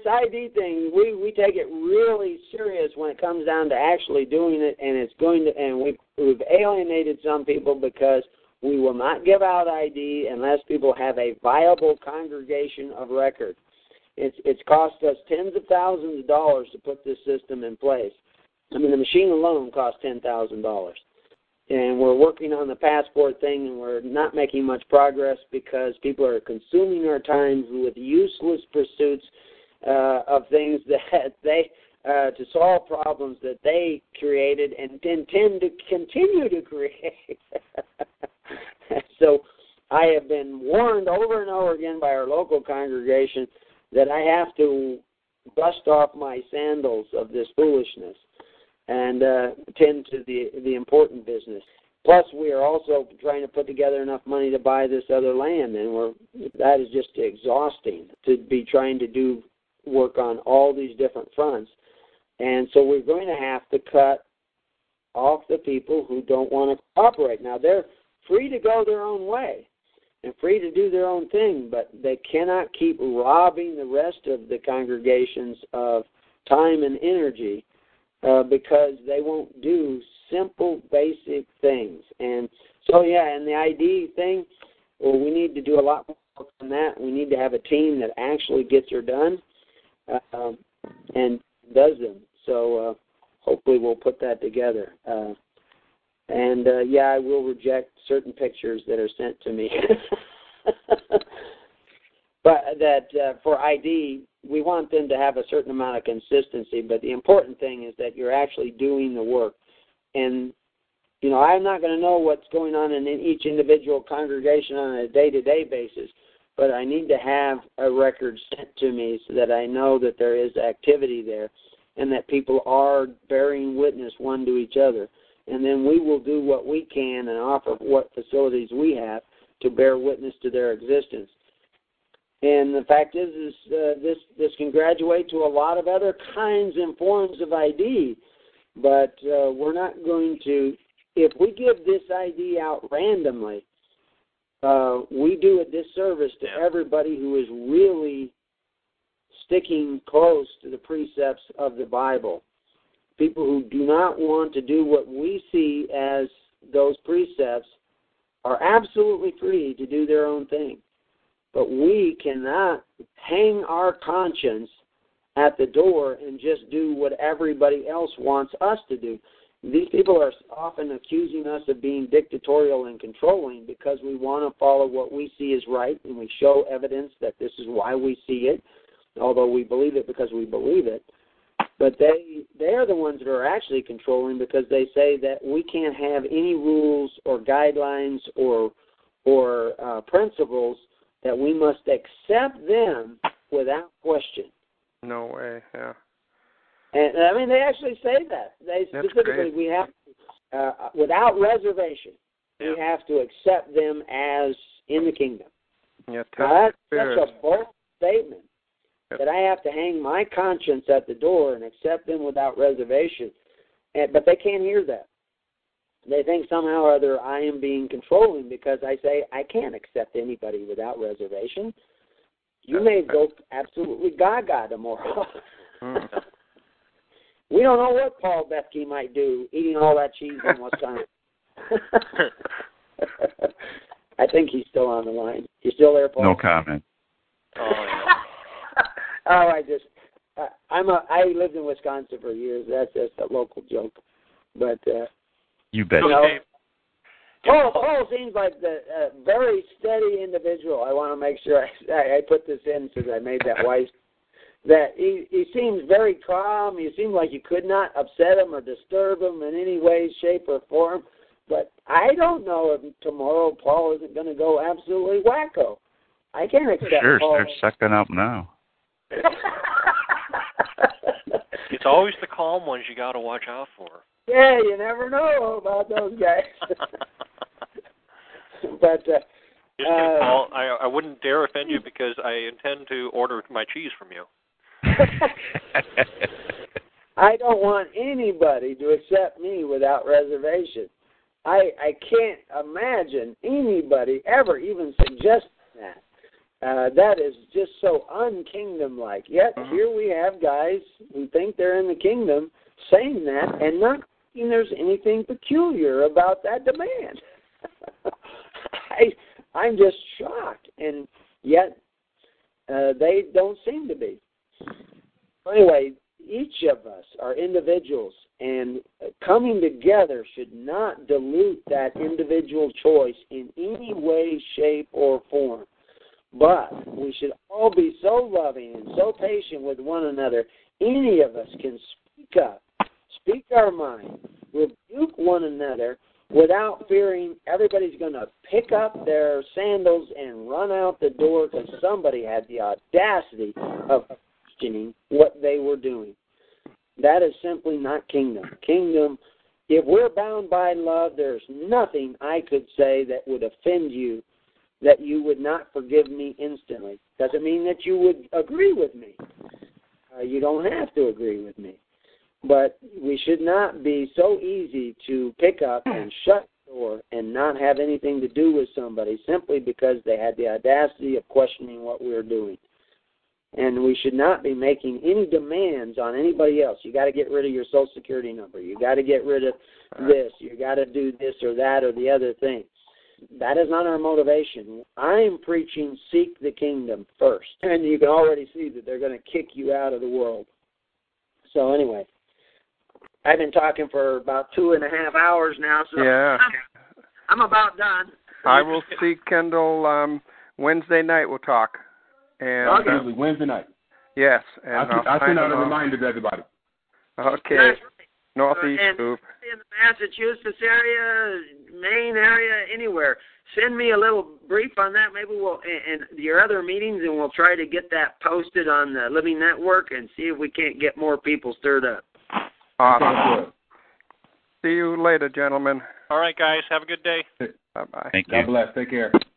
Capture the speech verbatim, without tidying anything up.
this I D thing, we, we take it really serious when it comes down to actually doing it, and it's going to, and we've, we've alienated some people because we will not give out I D unless people have a viable congregation of record. It's it's cost us tens of thousands of dollars to put this system in place. I mean, the machine alone cost ten thousand dollars. And we're working on the passport thing, and we're not making much progress because people are consuming our time with useless pursuits uh, of things that they, uh, to solve problems that they created and intend to continue to create. So I have been warned over and over again by our local congregation that I have to dust off my sandals of this foolishness and uh, tend to the the important business. Plus, we are also trying to put together enough money to buy this other land, and we're that is just exhausting to be trying to do work on all these different fronts. And so we're going to have to cut off the people who don't want to cooperate. Now, they're free to go their own way and free to do their own thing, but they cannot keep robbing the rest of the congregations of time and energy Uh, because they won't do simple, basic things. And so, yeah, and the I D thing, well, we need to do a lot more work on that. We need to have a team that actually gets her done uh, and does them. So uh, hopefully we'll put that together. Uh, and, uh, yeah, I will reject certain pictures that are sent to me. But that uh, for I D, we want them to have a certain amount of consistency, but the important thing is that you're actually doing the work. And, you know, I'm not going to know what's going on in each individual congregation on a day-to-day basis, but I need to have a record sent to me so that I know that there is activity there and that people are bearing witness one to each other. And then we will do what we can and offer what facilities we have to bear witness to their existence. And the fact is, is uh, this this can graduate to a lot of other kinds and forms of I D, but uh, we're not going to, if we give this I D out randomly, uh, we do a disservice to everybody who is really sticking close to the precepts of the Bible. People who do not want to do what we see as those precepts are absolutely free to do their own thing. But we cannot hang our conscience at the door and just do what everybody else wants us to do. These people are often accusing us of being dictatorial and controlling because we want to follow what we see is right, and we show evidence that this is why we see it, although we believe it because we believe it. But they they are the ones that are actually controlling because they say that we can't have any rules or guidelines or or uh, principles, that we must accept them without question. No way, yeah. And I mean, they actually say that. They That's specifically, great. we have, uh, without reservation, yeah. we have to accept them as in the kingdom. Yeah, now, that's spirit. such a bold statement yep. that I have to hang my conscience at the door and accept them without reservation. And, but they can't hear that. They think somehow or other I am being controlling because I say I can't accept anybody without reservation. You That's may right. go absolutely gaga tomorrow. Mm. We don't know what Paul Bethke might do eating all that cheese in Wisconsin. I think he's still on the line. You still there, Paul? No comment. Oh, yeah. oh, I just, uh, I'm a, I lived in Wisconsin for years. That's just a local joke. But, uh, You bet. you know, Okay. Paul, Paul seems like the uh, very steady individual. I want to make sure I, I put this in since I made that wife. That he, he seems very calm. He seems like you could not upset him or disturb him in any way, shape, or form. But I don't know if tomorrow Paul isn't going to go absolutely wacko. I can't accept Sure, Paul. start sucking up now. It's always the calm ones you got to watch out for. Yeah, you never know about those guys. but uh, Just kidding, Paul. I, I wouldn't dare offend you because I intend to order my cheese from you. I don't want anybody to accept me without reservation. I I can't imagine anybody ever even suggesting that. Uh, that is just so unkingdom-like. Yet mm-hmm. here we have guys who think they're in the kingdom saying that and not thinking there's anything peculiar about that demand. I, I'm just shocked, and yet uh, they don't seem to be. Anyway, each of us are individuals, and coming together should not dilute that individual choice in any way, shape, or form. But we should all be so loving and so patient with one another. Any of us can speak up, speak our mind, rebuke one another without fearing everybody's going to pick up their sandals and run out the door because somebody had the audacity of questioning what they were doing. That is simply not kingdom. Kingdom, if we're bound by love, there's nothing I could say that would offend you that you would not forgive me instantly. Doesn't mean that you would agree with me. Uh, you don't have to agree with me. But we should not be so easy to pick up and shut the door and not have anything to do with somebody simply because they had the audacity of questioning what we were doing. And we should not be making any demands on anybody else. You got to get rid of your Social Security number. You got to get rid of this. You got to do this or that or the other thing. That is not our motivation. I'm preaching seek the kingdom first. And you can already see that they're going to kick you out of the world. So anyway, I've been talking for about two and a half hours now, so yeah. I'm, I'm about done. I will see Kendall um, Wednesday night. We'll talk. And Absolutely, uh, Wednesday night. Yes. And I'll, I'll send out a reminder to everybody. Okay. Right. Northeast and Group. In the Massachusetts area, Maine area, anywhere. Send me a little brief on that. Maybe we'll and, and your other meetings, and we'll try to get that posted on the Living Network and see if we can't get more people stirred up. Awesome. See you later, gentlemen. All right, guys. Have a good day. Bye-bye. Thank you. God bless. Take care.